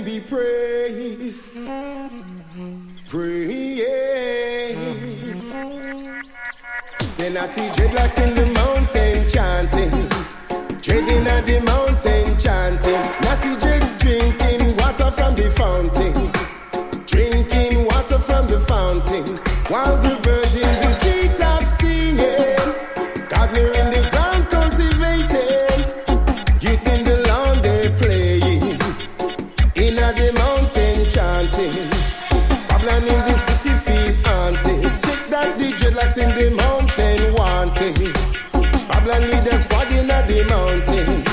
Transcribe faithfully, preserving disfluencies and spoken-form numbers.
be praised, praised. Senati dreadlocks in the mountain chanting, dreading at the mountain chanting. Natty dread drinking water from the fountain, drinking water from the fountain, while the birds in the treetops singing, gardener in the ground cultivating, youth in the lawn they playing, in at the mountain chanting, Babylon in the city feel haunted. Check that the dreadlocks in the mountain wanting, Babylon lead a squad in at the mountain.